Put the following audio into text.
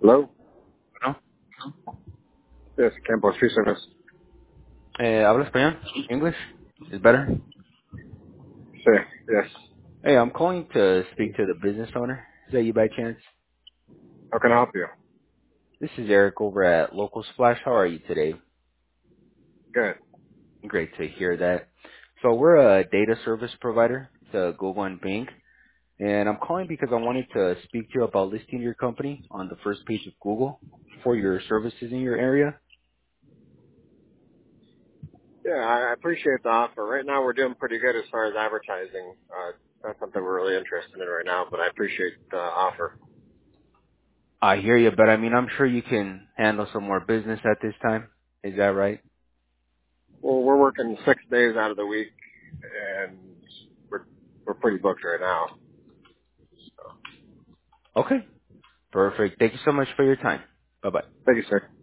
Hello? ¿No? Yes, Campbell Tree Service. ¿Habla español? English? Is better? Sí, yes. Hey, I'm calling to speak to the business owner. Is that you by chance? How can I help you? This is Eric over at Local Splash. How are you today? Good. Great to hear that. So we're a data service provider to Google and Bing, and I'm calling because I wanted to speak to you about listing your company on the first page of Google for your services in your area. Yeah, I appreciate the offer. Right now we're doing pretty good as far as advertising. That's something we're really interested in right now, but I appreciate the offer. I hear you, but I mean, I'm sure you can handle some more business at this time. Is that right? Well, we're working 6 days out of the week, and we're, we're pretty booked right now. So, Okay. Perfect. Thank you so much for your time. Bye-bye. thank you, sir.